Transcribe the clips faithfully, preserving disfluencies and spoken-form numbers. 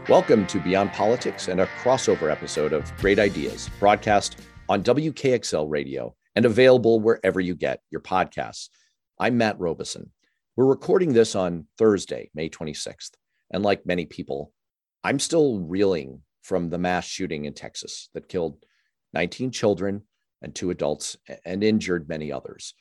Welcome to Beyond Politics and a crossover episode of Great Ideas, broadcast on W K X L Radio and available wherever you get your podcasts. I'm Matt Robeson. We're recording this on Thursday, May twenty-sixth. And like many people, I'm still reeling from the mass shooting in Texas that killed nineteen children and two adults and injured many others.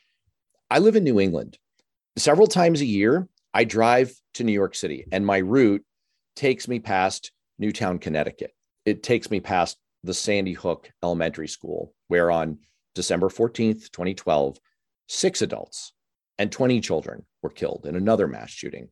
I live in New England. Several times a year, I drive to New York City, and my route takes me past Newtown, Connecticut. It takes me past the Sandy Hook Elementary School, where on December fourteenth, twenty twelve, six adults and twenty children were killed in another mass shooting.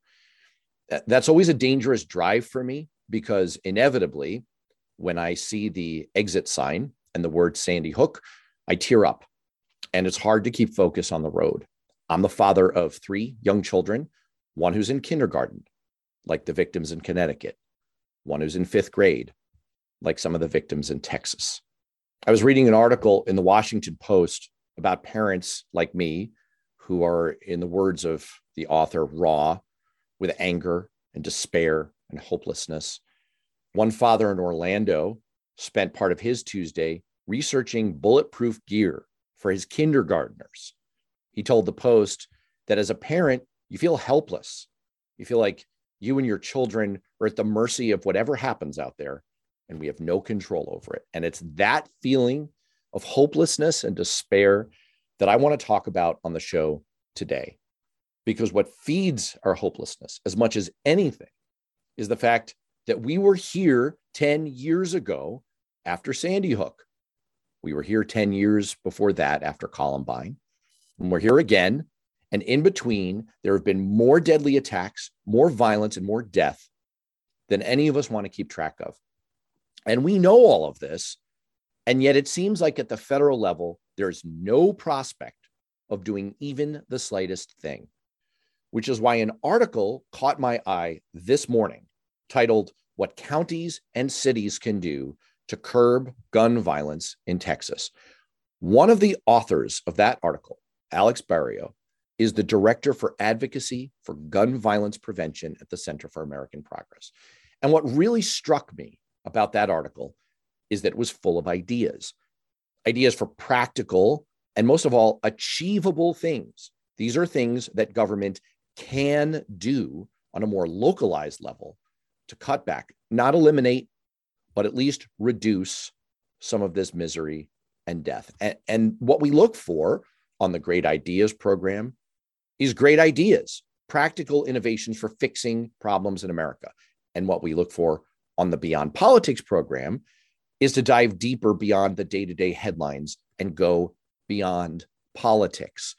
That's always a dangerous drive for me because inevitably, when I see the exit sign and the word Sandy Hook, I tear up, and it's hard to keep focus on the road. I'm the father of three young children, one who's in kindergarten, like the victims in Connecticut, one who's in fifth grade, like some of the victims in Texas. I was reading an article in the Washington Post about parents like me who are, in the words of the author, raw with anger and despair and hopelessness. One father in Orlando spent part of his Tuesday researching bulletproof gear for his kindergartners. He told the Post that as a parent, you feel helpless. You feel like you and your children are at the mercy of whatever happens out there, and we have no control over it. And it's that feeling of hopelessness and despair that I want to talk about on the show today. Because what feeds our hopelessness as much as anything is the fact that we were here ten years ago after Sandy Hook. We were here ten years before that after Columbine. And we're here again. And in between, there have been more deadly attacks, more violence, and more death than any of us want to keep track of. And we know all of this. And yet it seems like at the federal level, there's no prospect of doing even the slightest thing, which is why an article caught my eye this morning titled, "What Counties and Cities Can Do to Curb Gun Violence in Texas." One of the authors of that article, Alex Barrio, is the Director for Advocacy for Gun Violence Prevention at the Center for American Progress. And what really struck me about that article is that it was full of ideas, ideas for practical and most of all, achievable things. These are things that government can do on a more localized level to cut back, not eliminate, but at least reduce some of this misery and death. And, and what we look for on the Great Ideas program is great ideas, practical innovations for fixing problems in America. And what we look for on the Beyond Politics program is to dive deeper beyond the day-to-day headlines and go beyond politics.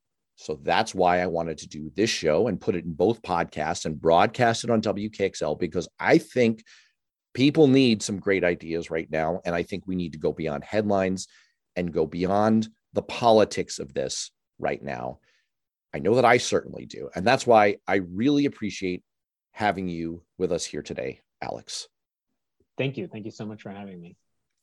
So that's why I wanted to do this show and put it in both podcasts and broadcast it on W K X L, because I think people need some great ideas right now. And I think we need to go beyond headlines and go beyond the politics of this right now. I know that I certainly do. And that's why I really appreciate having you with us here today, Alex. Thank you. Thank you so much for having me.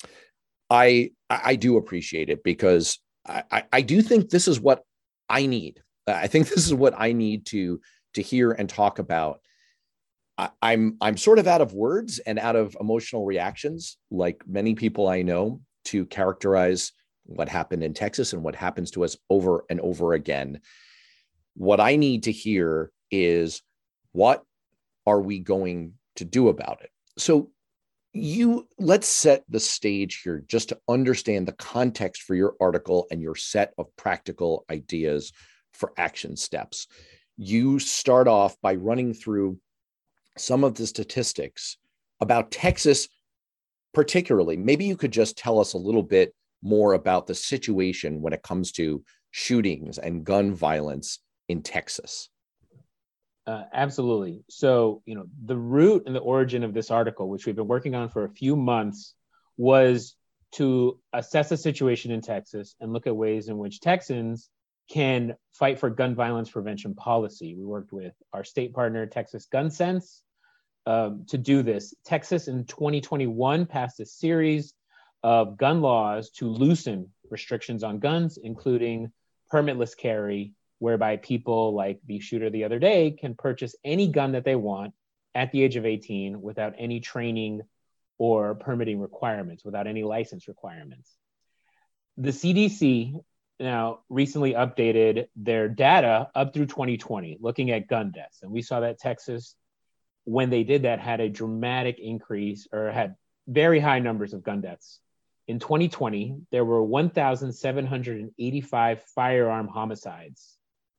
I I do appreciate it because I, I, I do think this is what I need. I think this is what I need to, to hear and talk about. I, I'm I'm sort of out of words and out of emotional reactions, like many people I know, to characterize what happened in Texas and what happens to us over and over again. What I need to hear is, what are we going to do about it? So you let's set the stage here just to understand the context for your article and your set of practical ideas for action steps. You start off by running through some of the statistics about Texas, particularly. Maybe you could just tell us a little bit more about the situation when it comes to shootings and gun violence in Texas. Uh, absolutely. So, you know, the root and the origin of this article, which we've been working on for a few months, was to assess the situation in Texas and look at ways in which Texans can fight for gun violence prevention policy. We worked with our state partner, Texas Gun Sense, um, to do this. Texas in twenty twenty-one passed a series of gun laws to loosen restrictions on guns, including permitless carry, whereby people like the shooter the other day can purchase any gun that they want at the age of eighteen without any training or permitting requirements, without any license requirements. The C D C now recently updated their data up through twenty twenty, looking at gun deaths. And we saw that Texas, when they did that, had a dramatic increase or had very high numbers of gun deaths. In twenty twenty, there were one thousand seven hundred eighty-five firearm homicides.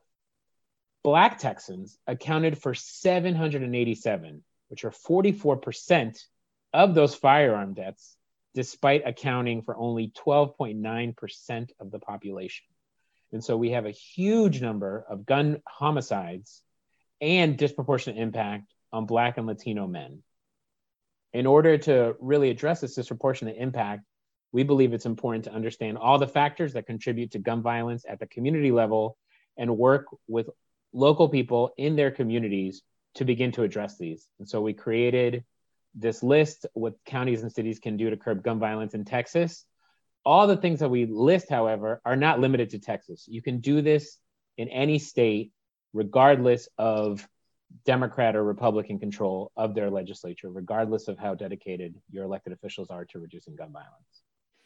Black Texans accounted for seven hundred eighty-seven, which are forty-four percent of those firearm deaths, despite accounting for only twelve point nine percent of the population. And so we have a huge number of gun homicides and disproportionate impact on Black and Latino men. In order to really address this disproportionate impact, we believe it's important to understand all the factors that contribute to gun violence at the community level and work with local people in their communities to begin to address these. And so we created this list, what counties and cities can do to curb gun violence in Texas. All the things that we list, however, are not limited to Texas. You can do this in any state, regardless of Democrat or Republican control of their legislature, regardless of how dedicated your elected officials are to reducing gun violence.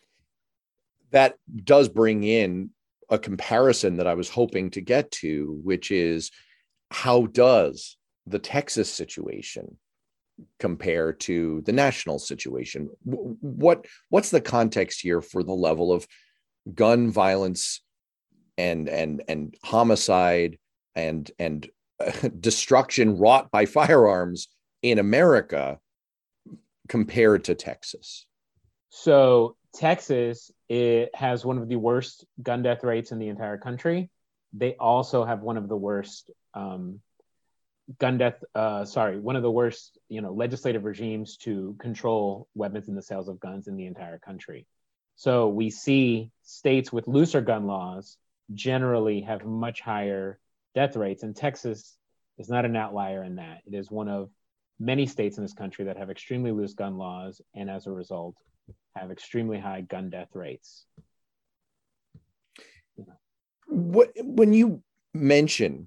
That does bring in a comparison that I was hoping to get to, which is how does the Texas situation compare to the national situation? What what's the context here for the level of gun violence and and and homicide and and uh, destruction wrought by firearms in America compared to Texas? So Texas, it has one of the worst gun death rates in the entire country. They also have one of the worst um, gun death, uh, sorry, one of the worst, you know, legislative regimes to control weapons and the sales of guns in the entire country. So we see states with looser gun laws generally have much higher death rates, and Texas is not an outlier in that. It is one of many states in this country that have extremely loose gun laws, and as a result, have extremely high gun death rates. What, when you mention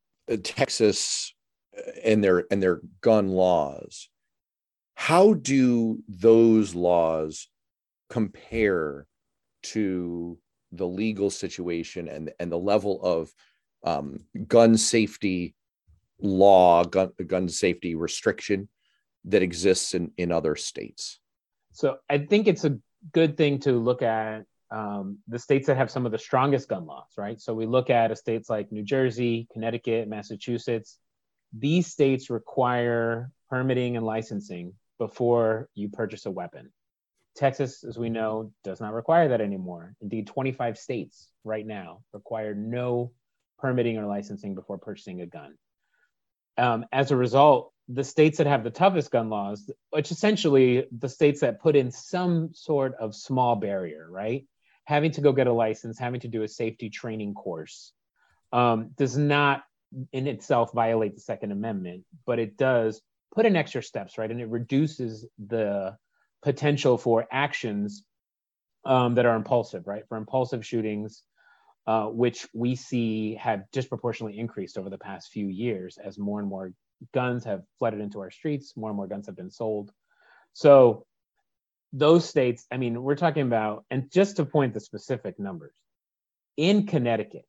Texas and their and their gun laws, how do those laws compare to the legal situation and, and the level of um, gun safety law, gun, gun safety restriction that exists in, in other states? So I think it's a good thing to look at um, the states that have some of the strongest gun laws, right? So we look at states like New Jersey, Connecticut, Massachusetts. These states require permitting and licensing before you purchase a weapon. Texas, as we know, does not require that anymore. Indeed, twenty-five states right now require no permitting or licensing before purchasing a gun. Um, as a result, the states that have the toughest gun laws, which essentially the states that put in some sort of small barrier, right? Having to go get a license, having to do a safety training course, um, does not in itself violate the Second Amendment, but it does put in extra steps, right? And it reduces the potential for actions um, that are impulsive, right? For impulsive shootings, uh, which we see have disproportionately increased over the past few years as more and more guns have flooded into our streets, more and more guns have been sold. So those states, I mean, we're talking about, and just to point the specific numbers, in Connecticut,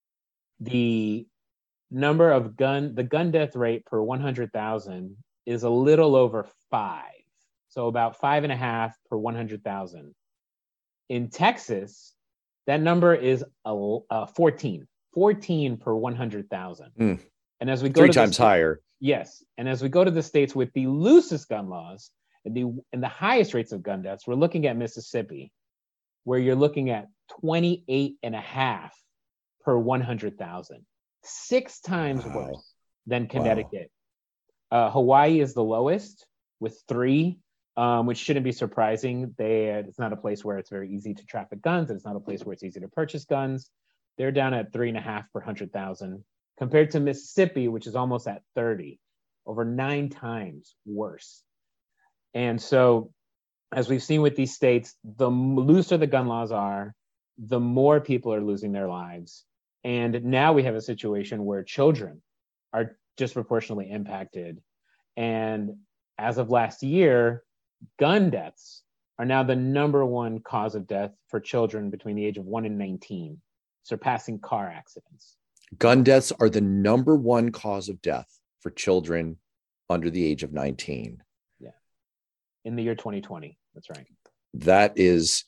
the number of gun, the gun death rate per one hundred thousand is a little over five. So about five and a half per one hundred thousand. In Texas, that number is a, a fourteen, fourteen per one hundred thousand. Mm. And as we go three to times the, higher. Yes. And as we go to the states with the loosest gun laws and the, and the highest rates of gun deaths, we're looking at Mississippi, where you're looking at twenty-eight and a half per one hundred thousand, six times wow. worse than Connecticut. Wow. Uh, Hawaii is the lowest with three, um, which shouldn't be surprising. They, it's not a place where it's very easy to traffic guns. And it's not a place where it's easy to purchase guns. They're down at three and a half per one hundred thousand. Compared to Mississippi, which is almost at thirty, over nine times worse. And so, as we've seen with these states, the looser the gun laws are, the more people are losing their lives. And now we have a situation where children are disproportionately impacted. And as of last year, gun deaths are now the number one cause of death for children between the age of one and nineteen, surpassing car accidents. Gun deaths are the number one cause of death for children under the age of nineteen. Yeah. In the year twenty twenty. That's right. That is,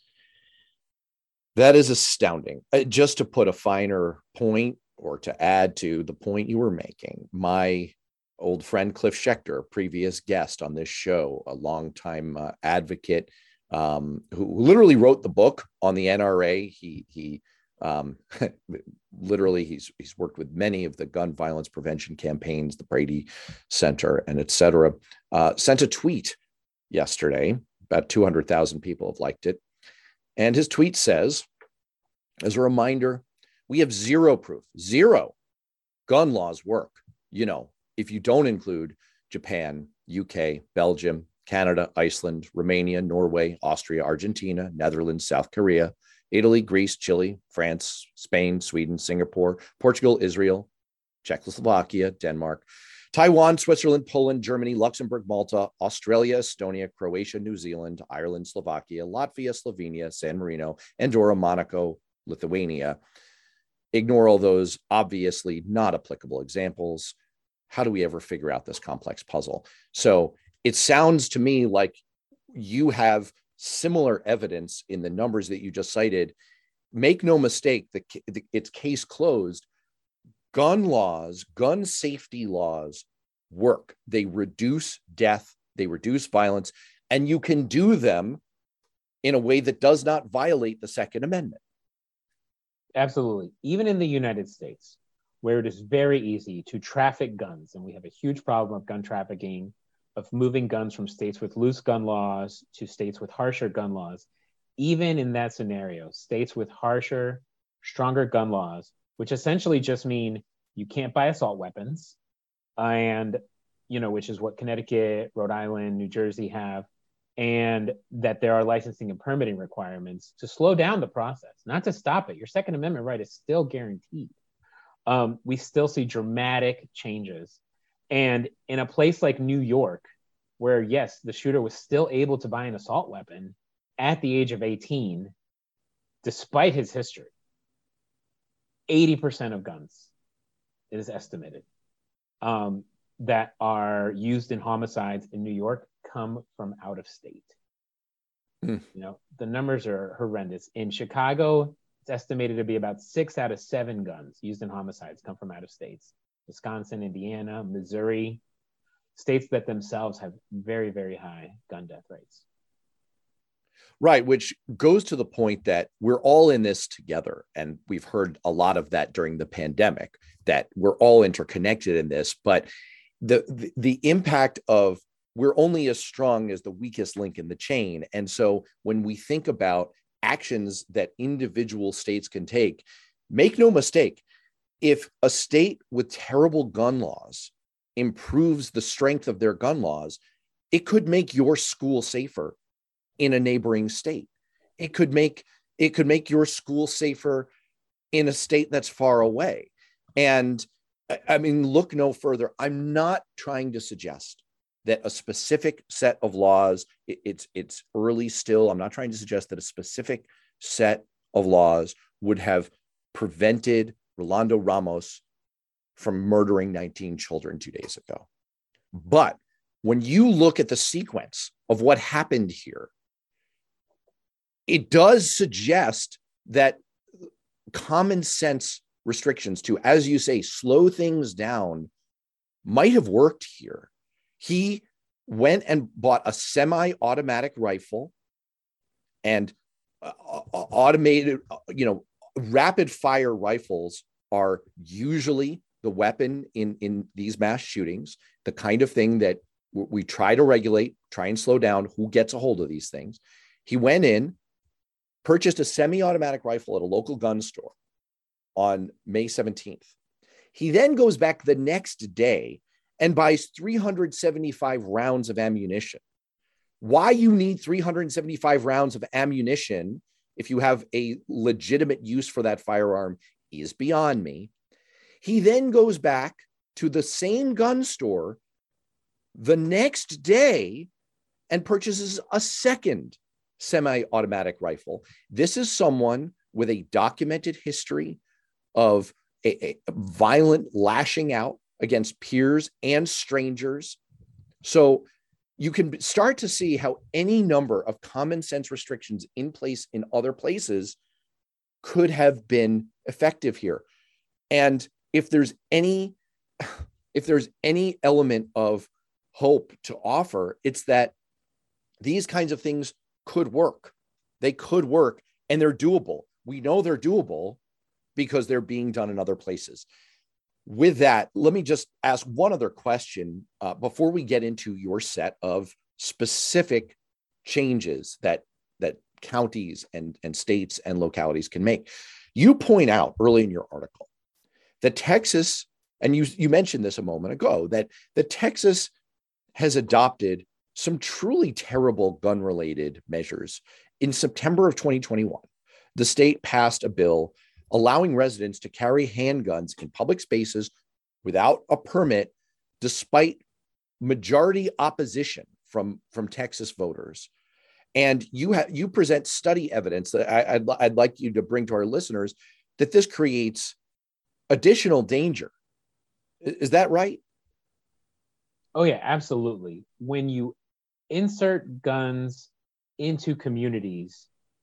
that is astounding. Uh, just to put a finer point, or to add to the point you were making, my old friend Cliff Schechter, previous guest on this show, a longtime uh, advocate, um, who, who literally wrote the book on the N R A. He he um, literally he's he's worked with many of the gun violence prevention campaigns, the Brady Center, and et cetera. Uh, sent a tweet yesterday. About two hundred thousand people have liked it, and his tweet says, as a reminder, we have zero proof, zero gun laws work. You know, if you don't include Japan, U K, Belgium, Canada, Iceland, Romania, Norway, Austria, Argentina, Netherlands, South Korea, Italy, Greece, Chile, France, Spain, Sweden, Singapore, Portugal, Israel, Czechoslovakia, Denmark, Taiwan, Switzerland, Poland, Germany, Luxembourg, Malta, Australia, Estonia, Croatia, New Zealand, Ireland, Slovakia, Latvia, Slovenia, San Marino, Andorra, Monaco, Lithuania. Ignore all those obviously not applicable examples. How do we ever figure out this complex puzzle? So it sounds to me like you have similar evidence in the numbers that you just cited. Make no mistake, the, the, it's case closed. Gun laws, gun safety laws work. They reduce death, they reduce violence, and you can do them in a way that does not violate the Second Amendment. Absolutely. Even in the United States, where it is very easy to traffic guns, and we have a huge problem of gun trafficking, of moving guns from states with loose gun laws to states with harsher gun laws. Even in that scenario, states with harsher, stronger gun laws, which essentially just mean you can't buy assault weapons, and, you know, which is what Connecticut, Rhode Island, New Jersey have, and that there are licensing and permitting requirements to slow down the process, not to stop it. Your Second Amendment right is still guaranteed. Um, we still see dramatic changes. And in a place like New York, where, yes, the shooter was still able to buy an assault weapon at the age of eighteen, despite his history, eighty percent of guns, it is estimated, um, that are used in homicides in New York come from out of state. Mm. You know, the numbers are horrendous. In Chicago, it's estimated to be about six out of seven guns used in homicides come from out of states. Wisconsin, Indiana, Missouri, states that themselves have very, very high gun death rates. Right, which goes to the point that we're all in this together. And we've heard a lot of that during the pandemic, that we're all interconnected in this. But the, the, the impact of we're only as strong as the weakest link in the chain. And so when we think about actions that individual states can take, make no mistake, if a state with terrible gun laws improves the strength of their gun laws, it could make your school safer in a neighboring state. It could make it could make your school safer in a state that's far away. And I mean, look no further. I'm not trying to suggest that a specific set of laws, it, it's it's early still. I'm not trying to suggest that a specific set of laws would have prevented Rolando Ramos from murdering nineteen children two days ago. But when you look at the sequence of what happened here, it does suggest that common sense restrictions to, as you say, slow things down might have worked here. He went and bought a semi-automatic rifle and uh, automated, you know, rapid fire rifles are usually the weapon in, in these mass shootings, the kind of thing that we try to regulate, try and slow down who gets a hold of these things. He went in, purchased a semi-automatic rifle at a local gun store on May seventeenth. He then goes back the next day and buys three hundred seventy-five rounds of ammunition. Why you need three hundred seventy-five rounds of ammunition if you have a legitimate use for that firearm is beyond me. He then goes back to the same gun store the next day and purchases a second semi-automatic rifle. This is someone with a documented history of a, a violent lashing out against peers and strangers. So you can start to see how any number of common sense restrictions in place in other places could have been effective here. And if there's any, if there's any element of hope to offer, it's that these kinds of things could work. They could work, and they're doable. We know they're doable because they're being done in other places. With that, let me just ask one other question uh, before we get into your set of specific changes that, that counties and, and states and localities can make. You point out early in your article that Texas, and you, you mentioned this a moment ago, that, that Texas has adopted some truly terrible gun-related measures. In September of twenty twenty-one, the state passed a bill allowing residents to carry handguns in public spaces without a permit, despite majority opposition from, from Texas voters. And you have you present study evidence that I, I'd, I'd like you to bring to our listeners that this creates additional danger. Is that right? Oh yeah, absolutely. When you insert guns into communities,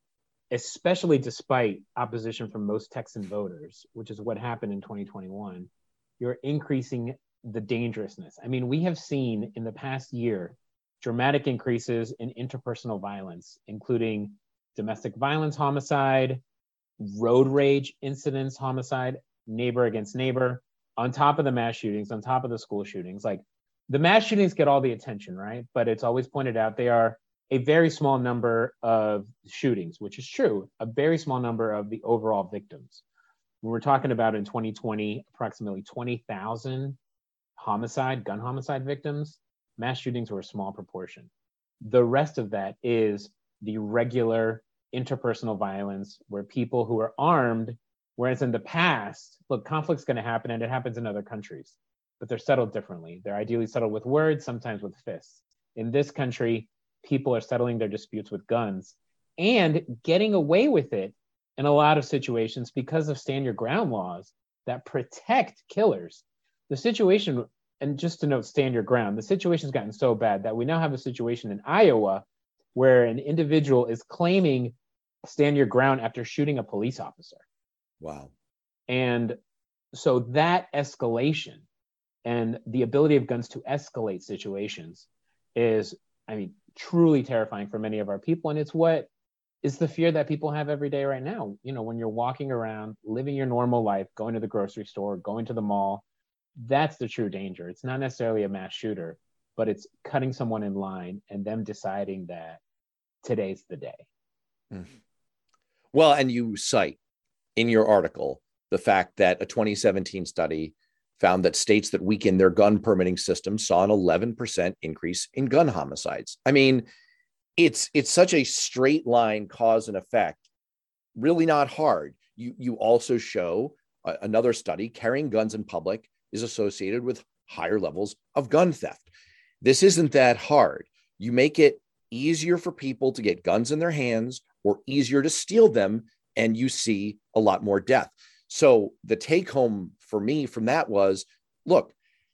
especially despite opposition from most Texan voters, which is what happened in twenty twenty-one, you're increasing the dangerousness. I mean, we have seen in the past year dramatic increases in interpersonal violence, including domestic violence, homicide, road rage incidents, homicide, neighbor against neighbor, on top of the mass shootings, on top of the school shootings. Like, the mass shootings get all the attention, right? But it's always pointed out they are a very small number of shootings, which is true, a very small number of the overall victims. When we're talking about in twenty twenty, approximately twenty thousand homicide, gun homicide victims, mass shootings were a small proportion. The rest of that is the regular interpersonal violence where people who are armed, whereas in the past, look, conflict's gonna happen and it happens in other countries, but they're settled differently. They're ideally settled with words, sometimes with fists. In this country, people are settling their disputes with guns and getting away with it in a lot of situations because of stand your ground laws that protect killers. The situation, and just to note stand your ground, the situation's gotten so bad that we now have a situation in Iowa where an individual is claiming stand your ground after shooting a police officer. Wow. And so that escalation and the ability of guns to escalate situations is, I mean, truly terrifying for many of our people. And it's what is the fear that people have every day right now. You know, when you're walking around, living your normal life, going to the grocery store, going to the mall, that's the true danger. It's not necessarily a mass shooter, but it's cutting someone in line and them deciding that today's the day. Mm. Well, and you cite in your article the fact that a twenty seventeen study found that states that weakened their gun permitting system saw an eleven percent increase in gun homicides. I mean, it's it's such a straight line cause and effect, really not hard. You, you also show uh, another study, carrying guns in public is associated with higher levels of gun theft. This isn't that hard. You make it easier for people to get guns in their hands or easier to steal them, and you see a lot more death. So the take home for me from that was, look,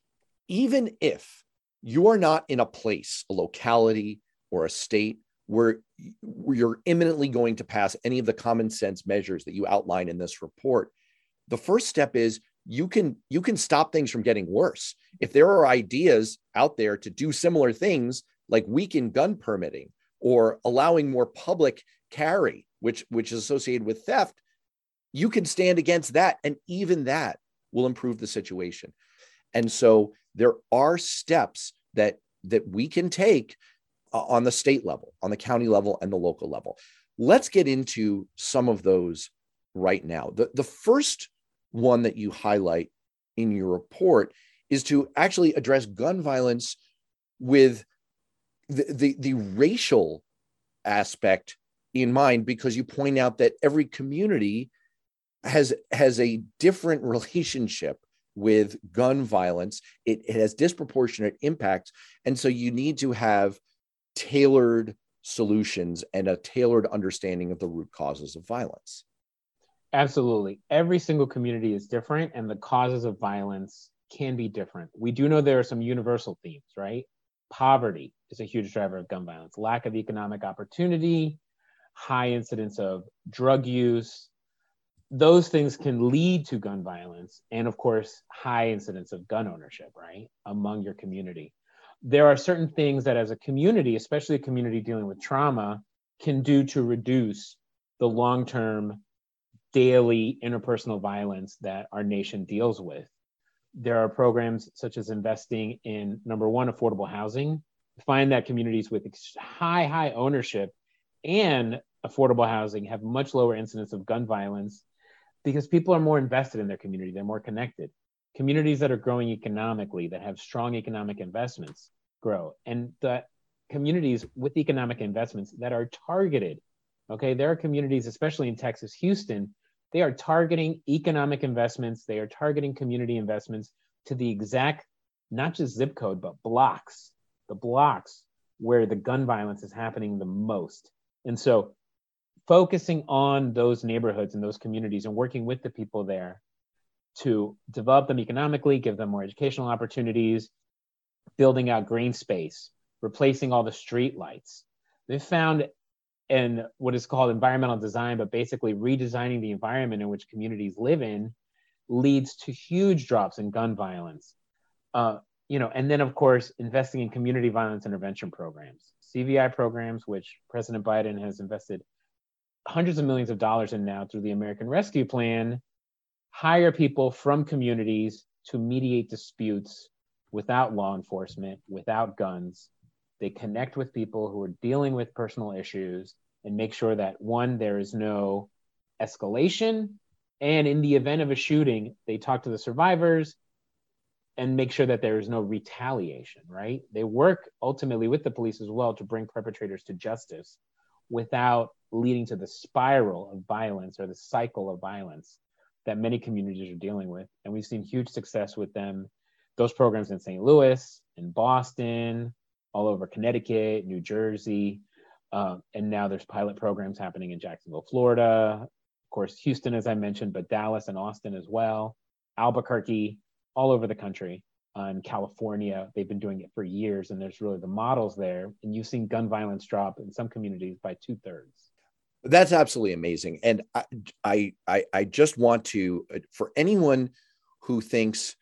even if you are not in a place, a locality or a state where, where you're imminently going to pass any of the common sense measures that you outline in this report, the first step is you can, you can stop things from getting worse. If there are ideas out there to do similar things like weaken gun permitting or allowing more public carry, which, which is associated with theft, you can stand against that. And even that will improve the situation. And so there are steps that, that we can take uh, on the state level, on the county level, and the local level. Let's get into some of those right now. The, the first one that you highlight in your report is to actually address gun violence with the, the, the racial aspect in mind, because you point out that every community has, has a different relationship with gun violence. It, it has disproportionate impacts. And so you need to have tailored solutions and a tailored understanding of the root causes of violence. Absolutely. Every single community is different, and the causes of violence can be different. We do know there are some universal themes, right? Poverty is a huge driver of gun violence, lack of economic opportunity, high incidence of drug use. Those things can lead to gun violence, and of course, high incidence of gun ownership, right, among your community. There are certain things that as a community, especially a community dealing with trauma, can do to reduce the long-term daily interpersonal violence that our nation deals with. There are programs such as investing in, number one, affordable housing. Find that communities with high, high ownership and affordable housing have much lower incidence of gun violence because people are more invested in their community. They're more connected. Communities that are growing economically, that have strong economic investments, grow. And the communities with economic investments that are targeted, okay, there are communities, especially in Texas, Houston, they are targeting economic investments. They are targeting community investments to the exact, not just zip code, but blocks, the blocks where the gun violence is happening the most. And so focusing on those neighborhoods and those communities and working with the people there to develop them economically, give them more educational opportunities, building out green space, replacing all the street lights. They've found in what is called environmental design, but basically redesigning the environment in which communities live in, leads to huge drops in gun violence. Uh, you know, and then of course, investing in community violence intervention programs, C V I programs, which President Biden has invested hundreds of millions of dollars in now through the American Rescue Plan, hire people from communities to mediate disputes without law enforcement, without guns. They connect with people who are dealing with personal issues and make sure that, one, there is no escalation. And in the event of a shooting, they talk to the survivors and make sure that there is no retaliation, right? They work ultimately with the police as well to bring perpetrators to justice without leading to the spiral of violence or the cycle of violence that many communities are dealing with. And we've seen huge success with them, those programs in Saint Louis, in Boston, all over Connecticut, New Jersey, uh, and now there's pilot programs happening in Jacksonville, Florida, of course, Houston, as I mentioned, but Dallas and Austin as well, Albuquerque, all over the country. Uh, in California, they've been doing it for years, and there's really the models there. And you've seen gun violence drop in some communities by two thirds. That's absolutely amazing. And I, I, I, I just want to, for anyone who thinks,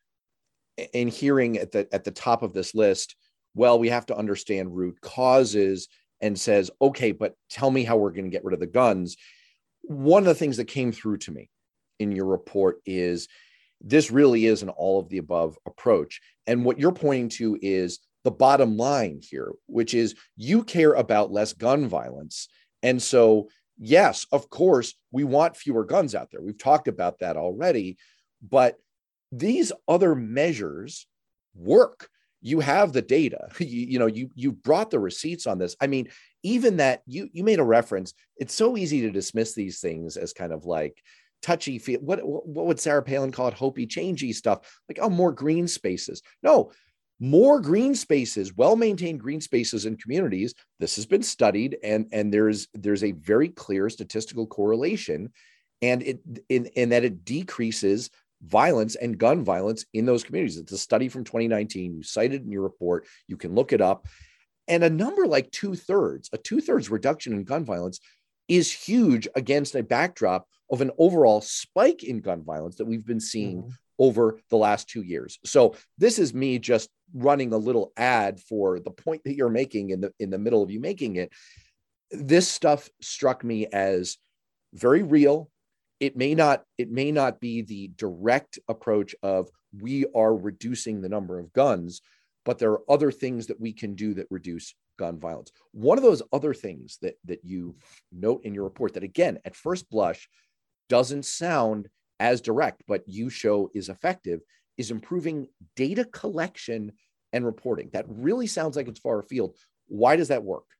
in hearing at the at the top of this list, well, we have to understand root causes, and says, okay, but tell me how we're going to get rid of the guns. One of the things that came through to me in your report is this really is an all of the above approach. And what you're pointing to is the bottom line here, which is you care about less gun violence. And so, yes, of course, we want fewer guns out there. We've talked about that already, but these other measures work. You have the data, you, you know, you, you brought the receipts on this. I mean, even that you, you made a reference. It's so easy to dismiss these things as kind of like touchy feel. What, what would Sarah Palin call it? Hopey, changey stuff, like, oh, more green spaces. No, more green spaces, well-maintained green spaces in communities. This has been studied, and, and there's, there's a very clear statistical correlation, and it, in, in that it decreases violence and gun violence in those communities. It's a study from twenty nineteen. You cited in your report. You can look it up. And a number like two thirds, a two thirds reduction in gun violence is huge against a backdrop of an overall spike in gun violence that we've been seeing mm-hmm. over the last two years. So this is me just running a little ad for the point that you're making in the, in the middle of you making it. This stuff struck me as very real. It may not, it may not be the direct approach of we are reducing the number of guns, but there are other things that we can do that reduce gun violence. One of those other things that, that you note in your report that, again, at first blush doesn't sound as direct, but you show is effective, is improving data collection and reporting. That really sounds like it's far afield. Why does that work?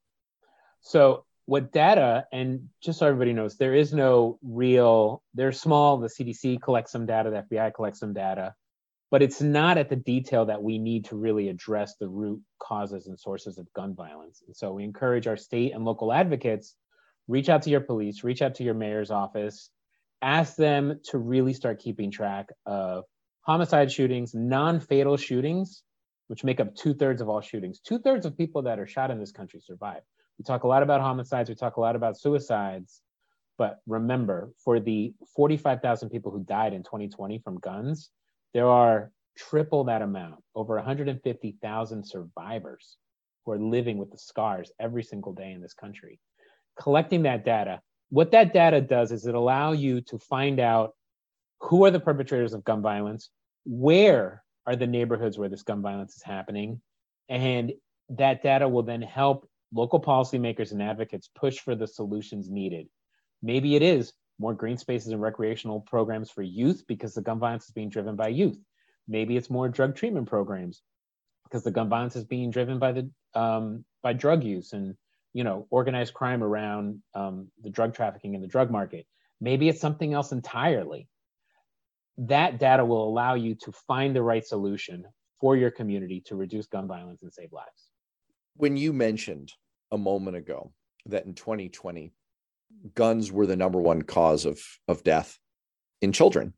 So what data, and just so everybody knows, there is no real, they're small, the C D C collects some data, the F B I collects some data. but it's not at the detail that we need to really address the root causes and sources of gun violence. And so we encourage our state and local advocates, reach out to your police, reach out to your mayor's office, ask them to really start keeping track of homicide shootings, non-fatal shootings, which make up two thirds of all shootings. Two thirds of people that are shot in this country survive. We talk a lot about homicides, we talk a lot about suicides, but remember, for the forty-five thousand people who died in twenty twenty from guns, there are triple that amount, over one hundred fifty thousand survivors who are living with the scars every single day in this country. Collecting that data, what that data does is it allows you to find out who are the perpetrators of gun violence, where are the neighborhoods where this gun violence is happening, and that data will then help local policymakers and advocates push for the solutions needed. Maybe it is more green spaces and recreational programs for youth because the gun violence is being driven by youth. Maybe it's more drug treatment programs because the gun violence is being driven by the um, by drug use and you know organized crime around um, the drug trafficking and the drug market. Maybe it's something else entirely. That data will allow you to find the right solution for your community to reduce gun violence and save lives. When you mentioned a moment ago that in twenty twenty, guns were the number one cause of, of death in children,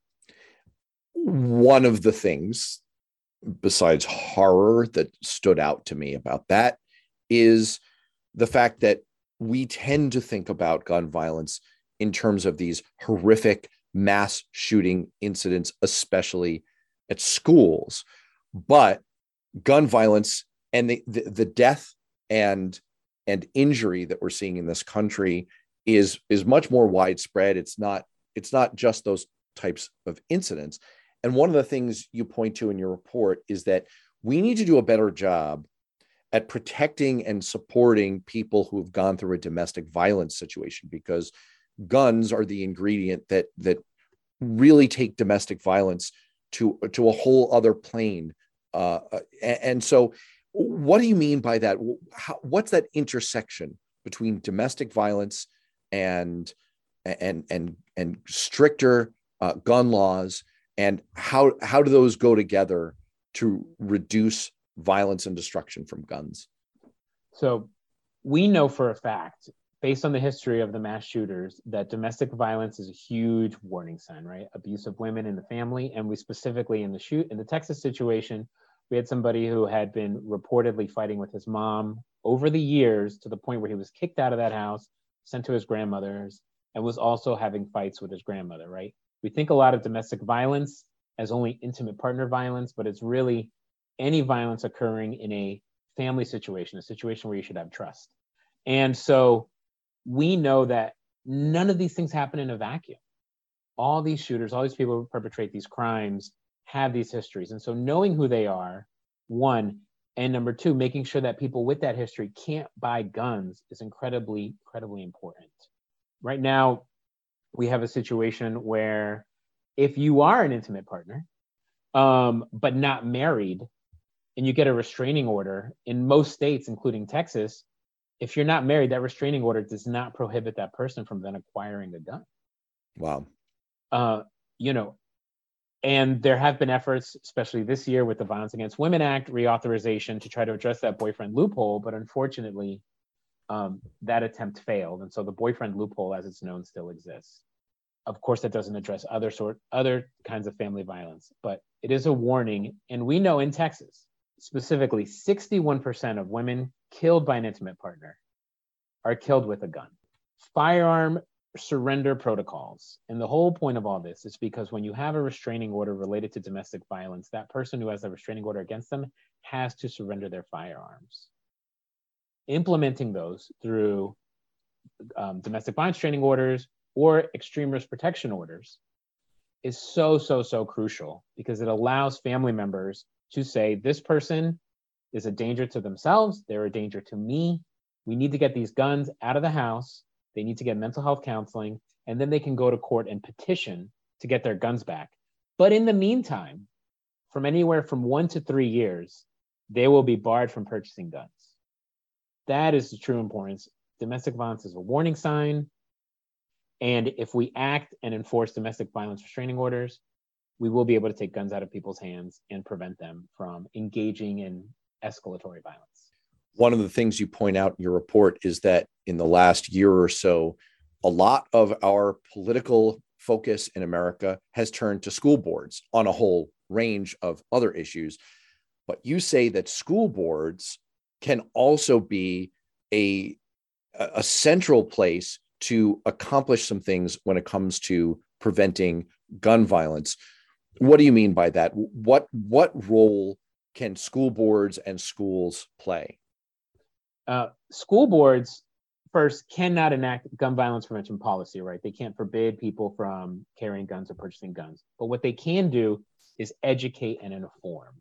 one of the things, besides horror, that stood out to me about that is the fact that we tend to think about gun violence in terms of these horrific mass shooting incidents, especially at schools. But gun violence and the, the, the death and, and injury that we're seeing in this country is, is much more widespread. It's not, it's not just those types of incidents. And one of the things you point to in your report is that we need to do a better job at protecting and supporting people who have gone through a domestic violence situation, because guns are the ingredient that that really take domestic violence to, to a whole other plane. Uh, and, and so what do you mean by that? How, what's that intersection between domestic violence and, and, and, and stricter uh, gun laws? And how, how do those go together to reduce violence and destruction from guns? So we know for a fact, based on the history of the mass shooters, that domestic violence is a huge warning sign, right? Abuse of women in the family. And we specifically in the shoot in the Texas situation, we had somebody who had been reportedly fighting with his mom over the years to the point where he was kicked out of that house, sent to his grandmother's, and was also having fights with his grandmother, right? We think a lot of domestic violence as only intimate partner violence, but it's really any violence occurring in a family situation, a situation where you should have trust. And so we know that none of these things happen in a vacuum. All these shooters, all these people who perpetrate these crimes have these histories. And so knowing who they are, one, and number two, making sure that people with that history can't buy guns is incredibly, incredibly important. Right now, we have a situation where if you are an intimate partner, um, but not married, and you get a restraining order in most states, including Texas, if you're not married, that restraining order does not prohibit that person from then acquiring a gun. Wow. Uh, you know, and there have been efforts, especially this year with the Violence Against Women Act reauthorization, to try to address that boyfriend loophole. But unfortunately, um, that attempt failed. And so the boyfriend loophole, as it's known, still exists. Of course, that doesn't address other sort, other kinds of family violence, but it is a warning. And we know in Texas, specifically, sixty-one percent of women killed by an intimate partner are killed with a gun. Firearm surrender protocols. And the whole point of all this is because when you have a restraining order related to domestic violence, that person who has a restraining order against them has to surrender their firearms. Implementing those through um, domestic violence restraining orders or extreme risk protection orders is so, so, so crucial, because it allows family members to say, this person is a danger to themselves, they're a danger to me, we need to get these guns out of the house, they need to get mental health counseling, and then they can go to court and petition to get their guns back. But in the meantime, from anywhere from one to three years, they will be barred from purchasing guns. That is the true importance. Domestic violence is a warning sign. And if we act and enforce domestic violence restraining orders, we will be able to take guns out of people's hands and prevent them from engaging in escalatory violence. One of the things you point out in your report is that in the last year or so, a lot of our political focus in America has turned to school boards on a whole range of other issues. But you say that school boards can also be a, a central place to accomplish some things when it comes to preventing gun violence. What do you mean by that? What, what role can school boards and schools play? Uh, school boards, first, cannot enact gun violence prevention policy, right? They can't forbid people from carrying guns or purchasing guns. But what they can do is educate and inform.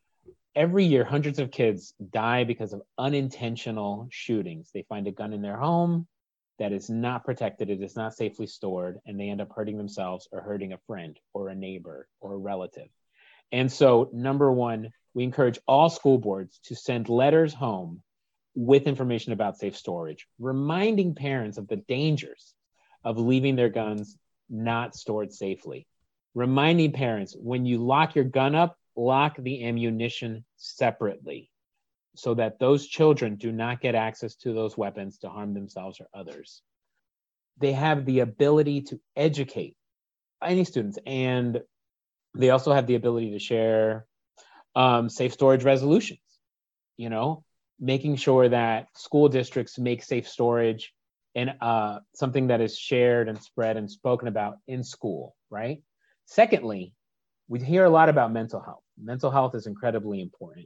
Every year, hundreds of kids die because of unintentional shootings. They find a gun in their home that is not protected, it is not safely stored, and they end up hurting themselves or hurting a friend or a neighbor or a relative. And so, number one, we encourage all school boards to send letters home with information about safe storage, reminding parents of the dangers of leaving their guns not stored safely. Reminding parents, when you lock your gun up, lock the ammunition separately so that those children do not get access to those weapons to harm themselves or others. They have the ability to educate any students, and they also have the ability to share um, safe storage resolutions, you know, making sure that school districts make safe storage and uh, something that is shared and spread and spoken about in school, right? Secondly, we hear a lot about mental health. Mental health is incredibly important.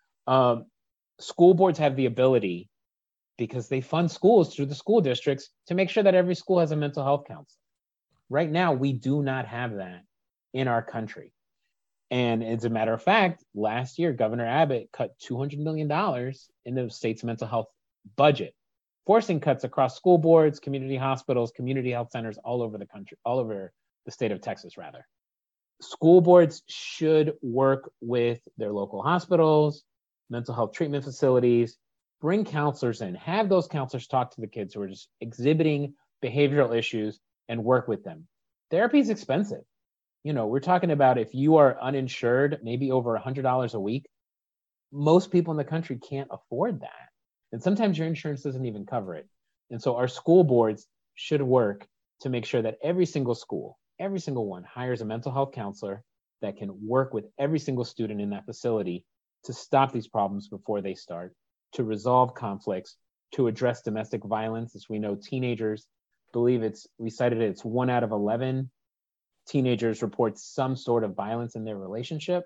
Um, school boards have the ability, because they fund schools through the school districts, to make sure that every school has a mental health counselor. Right now, we do not have that in our country. And as a matter of fact, last year, Governor Abbott cut two hundred million dollars in the state's mental health budget, forcing cuts across school boards, community hospitals, community health centers all over the country, all over the state of Texas, rather. School boards should work with their local hospitals, mental health treatment facilities, bring counselors in, have those counselors talk to the kids who are just exhibiting behavioral issues and work with them. Therapy is expensive. You know, we're talking about, if you are uninsured, maybe over one hundred dollars a week. Most people in the country can't afford that. And sometimes your insurance doesn't even cover it. And so our school boards should work to make sure that every single school, every single one, hires a mental health counselor that can work with every single student in that facility to stop these problems before they start, to resolve conflicts, to address domestic violence. As we know, teenagers believe it's, we cited it, it's one out of eleven teenagers report some sort of violence in their relationship.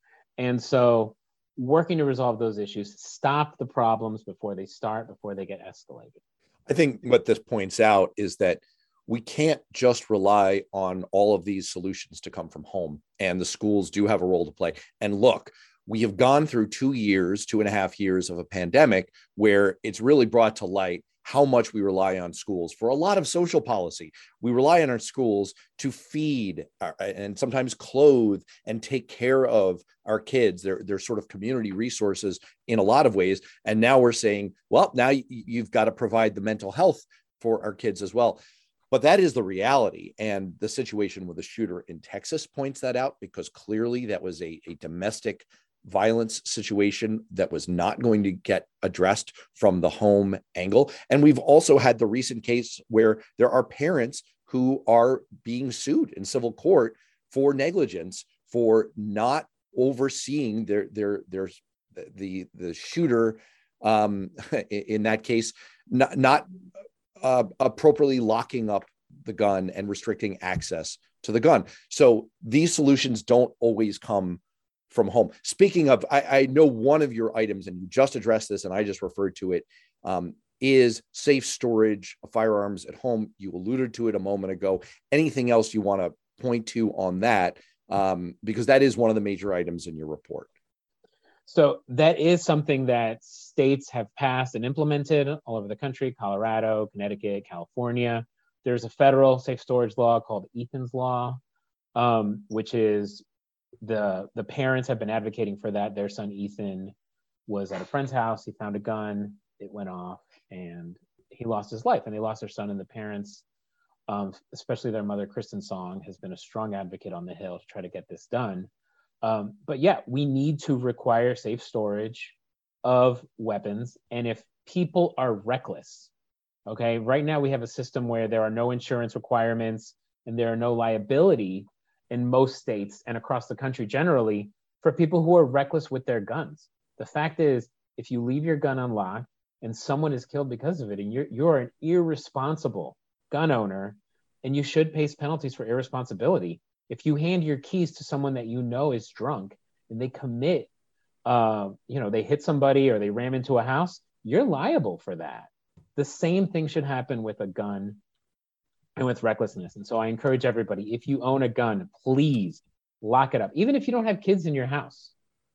And so working to resolve those issues, stop the problems before they start, before they get escalated. I think what this points out is that we can't just rely on all of these solutions to come from home, and the schools do have a role to play. And look, we have gone through two years, two and a half years of a pandemic where it's really brought to light how much we rely on schools for a lot of social policy. We rely on our schools to feed our, and sometimes clothe and take care of our kids. They're, they're sort of community resources in a lot of ways. And now we're saying, well, now you've got to provide the mental health for our kids as well. But that is the reality. And the situation with the shooter in Texas points that out, because clearly that was a, a domestic violence situation that was not going to get addressed from the home angle. And we've also had the recent case where there are parents who are being sued in civil court for negligence, for not overseeing their their their the the shooter um, in that case, not, not uh, appropriately locking up the gun and restricting access to the gun. So these solutions don't always come from home. Speaking of, I, I know one of your items, and you just addressed this, and I just referred to it, um, is safe storage of firearms at home. You alluded to it a moment ago. Anything else you want to point to on that? Um, because that is one of the major items in your report. So that is something that states have passed and implemented all over the country: Colorado, Connecticut, California. There's a federal safe storage law called Ethan's Law, um, which is the the parents have been advocating for that. Their son Ethan was at a friend's house. He found a gun. It went off, and he lost his life. And they lost their son. And the parents um, especially their mother, Kristen Song, has been a strong advocate on the Hill to try to get this done. Um, but yeah, we need to require safe storage of weapons. And if people are reckless, okay, right now we have a system where there are no insurance requirements and there are no liability in most states and across the country generally for people who are reckless with their guns. The fact is, if you leave your gun unlocked and someone is killed because of it, and you're, you're an irresponsible gun owner, and you should face penalties for irresponsibility. If you hand your keys to someone that you know is drunk and they commit, uh, you know, they hit somebody or they ram into a house, you're liable for that. The same thing should happen with a gun and with recklessness. And so I encourage everybody, if you own a gun, please lock it up. Even if you don't have kids in your house,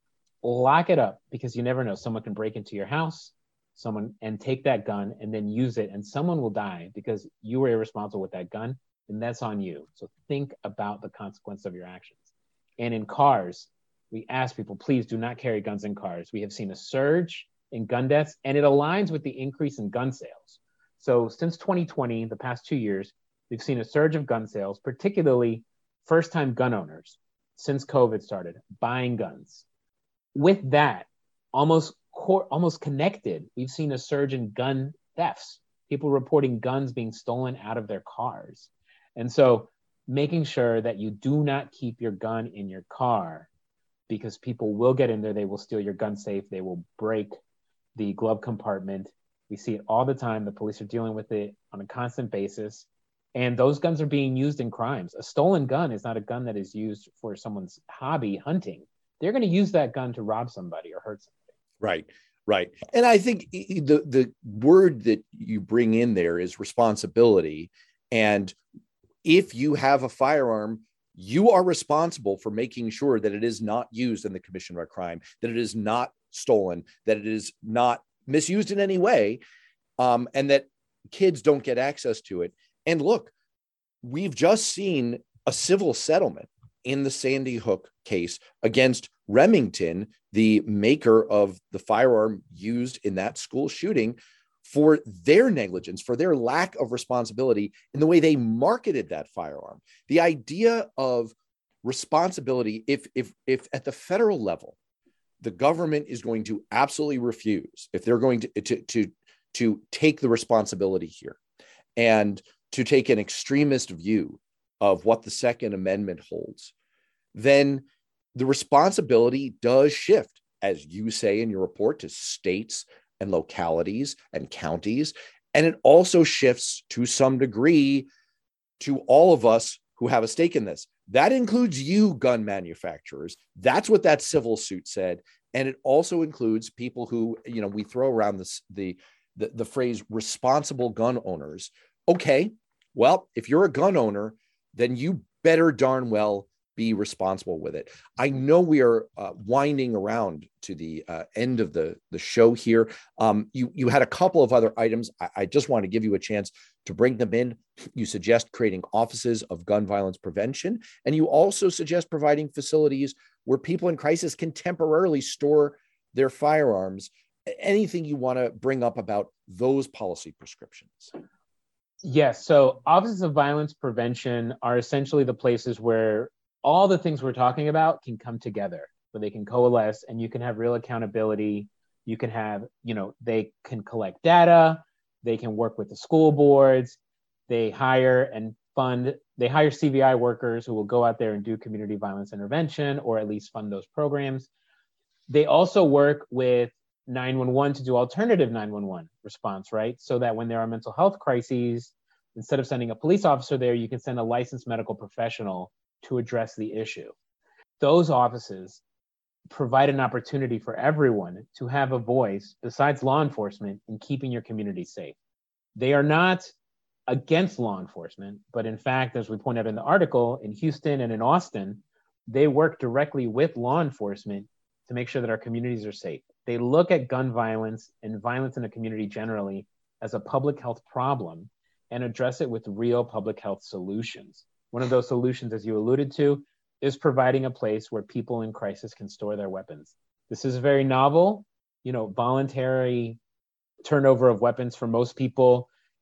lock it up, because you never know. Someone can break into your house, someone and take that gun and then use it, and someone will die because you were irresponsible with that gun, and that's on you. So think about the consequence of your actions. And in cars, we ask people, please do not carry guns in cars. We have seen a surge in gun deaths, and it aligns with the increase in gun sales. So since twenty twenty, the past two years, we've seen a surge of gun sales, particularly first-time gun owners, since COVID started, buying guns. With that, almost cor- almost connected, we've seen a surge in gun thefts, people reporting guns being stolen out of their cars. And so making sure that you do not keep your gun in your car, because people will get in there, they will steal your gun safe, they will break the glove compartment. We see it all the time. The police are dealing with it on a constant basis. And those guns are being used in crimes. A stolen gun is not a gun that is used for someone's hobby, hunting. They're going to use that gun to rob somebody or hurt somebody. Right, right. And I think the the word that you bring in there is responsibility. And if you have a firearm, you are responsible for making sure that it is not used in the commission of a crime, that it is not stolen, that it is not misused in any way, um, and that kids don't get access to it. And look, we've just seen a civil settlement in the Sandy Hook case against Remington, the maker of the firearm used in that school shooting, for their negligence, for their lack of responsibility in the way they marketed that firearm. The idea of responsibility, if, if, if at the federal level, the government is going to absolutely refuse, if they're going to, to, to, to take the responsibility here and to take an extremist view of what the Second Amendment holds, then the responsibility does shift, as you say in your report, to states and localities and counties. And it also shifts to some degree to all of us who have a stake in this. That includes you, gun manufacturers. That's what that civil suit said. And it also includes people who, you know, we throw around this, the, the, the phrase responsible gun owners. Okay, well, if you're a gun owner, then you better darn well be responsible with it. I know we are uh, winding around to the uh, end of the, the show here. Um, you, you had a couple of other items. I, I just want to give you a chance to bring them in. You suggest creating offices of gun violence prevention, and you also suggest providing facilities where people in crisis can temporarily store their firearms. Anything you want to bring up about those policy prescriptions? Yes. So offices of violence prevention are essentially the places where all the things we're talking about can come together, where they can coalesce and you can have real accountability. You can have, you know, they can collect data, they can work with the school boards, they hire and fund, they hire C V I workers who will go out there and do community violence intervention, or at least fund those programs. They also work with nine one one to do alternative nine one one response, right? So that when there are mental health crises, instead of sending a police officer there, you can send a licensed medical professional to address the issue. Those offices provide an opportunity for everyone to have a voice besides law enforcement in keeping your community safe. They are not against law enforcement, but in fact, as we point out in the article, in Houston and in Austin, they work directly with law enforcement to make sure that our communities are safe. They look at gun violence and violence in the community generally as a public health problem and address it with real public health solutions. One of those solutions, as you alluded to, is providing a place where people in crisis can store their weapons. This is very novel. You know, voluntary turnover of weapons for most people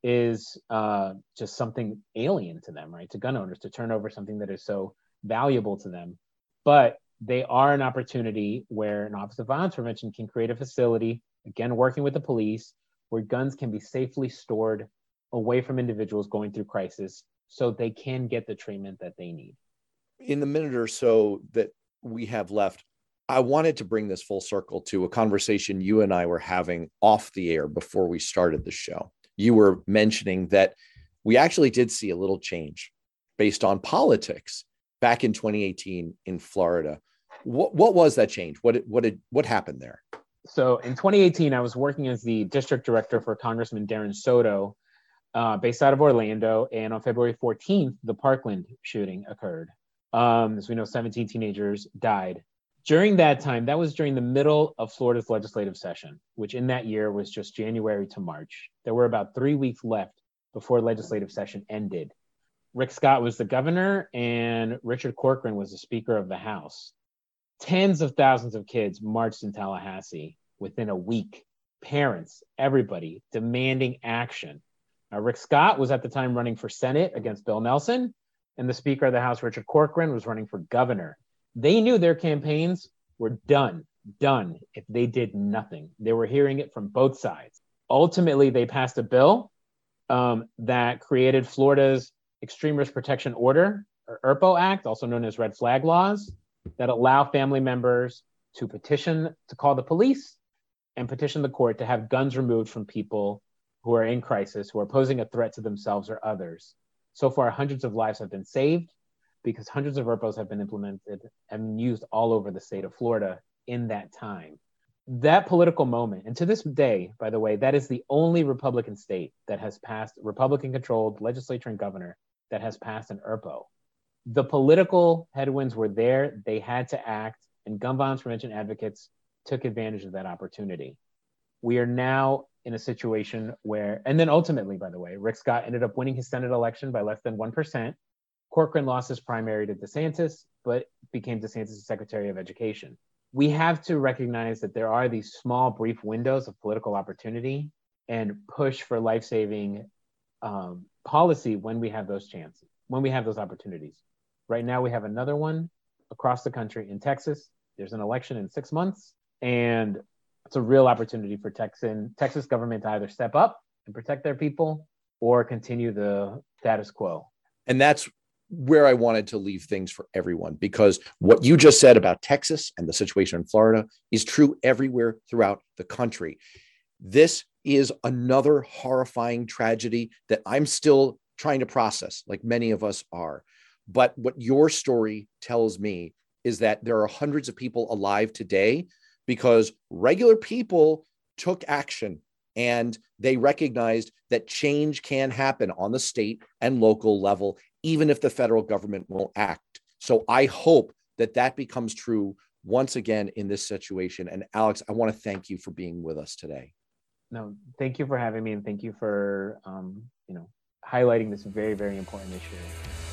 is uh, just something alien to them, right? To gun owners, to turn over something that is so valuable to them. But they are an opportunity where an Office of Violence Prevention can create a facility, again, working with the police, where guns can be safely stored away from individuals going through crisis so they can get the treatment that they need. In the minute or so that we have left, I wanted to bring this full circle to a conversation you and I were having off the air before we started the show. You were mentioning that we actually did see a little change based on politics back in twenty eighteen in Florida. What, what was that change? What, what, did, what happened there? So in twenty eighteen, I was working as the district director for Congressman Darren Soto, uh, based out of Orlando. And on February fourteenth, the Parkland shooting occurred. Um, as we know, seventeen teenagers died. During that time, that was during the middle of Florida's legislative session, which in that year was just January to March. There were about three weeks left before legislative session ended. Rick Scott was the governor and Richard Corcoran was the Speaker of the House. Tens of thousands of kids marched in Tallahassee within a week. Parents, everybody demanding action. Now, Rick Scott was at the time running for Senate against Bill Nelson, and the Speaker of the House, Richard Corcoran, was running for governor. They knew their campaigns were done, done if they did nothing. They were hearing it from both sides. Ultimately, they passed a bill um, that created Florida's Extreme Risk Protection Order, or E R P O Act, also known as Red Flag Laws, that allow family members to petition to call the police and petition the court to have guns removed from people who are in crisis, who are posing a threat to themselves or others. So far, hundreds of lives have been saved because hundreds of E R P Os have been implemented and used all over the state of Florida in that time. That political moment, and to this day, by the way, that is the only Republican state that has passed, Republican-controlled legislature and governor that has passed an E R P O. The political headwinds were there. They had to act, and gun violence prevention advocates took advantage of that opportunity. We are now in a situation where, and then ultimately, by the way, Rick Scott ended up winning his Senate election by less than one percent. Corcoran lost his primary to DeSantis, but became DeSantis' Secretary of Education. We have to recognize that there are these small, brief windows of political opportunity and push for life-saving um, policy when we have those chances, when we have those opportunities. Right now, we have another one across the country in Texas. There's an election in six months, and it's a real opportunity for Texan, Texas government to either step up and protect their people or continue the status quo. And that's where I wanted to leave things for everyone, because what you just said about Texas and the situation in Florida is true everywhere throughout the country. This is another horrifying tragedy that I'm still trying to process, like many of us are. But what your story tells me is that there are hundreds of people alive today because regular people took action and they recognized that change can happen on the state and local level, even if the federal government won't act. So I hope that that becomes true once again in this situation. And Alex, I want to thank you for being with us today. No, thank you for having me, and thank you for um, you know, highlighting this very, very important issue.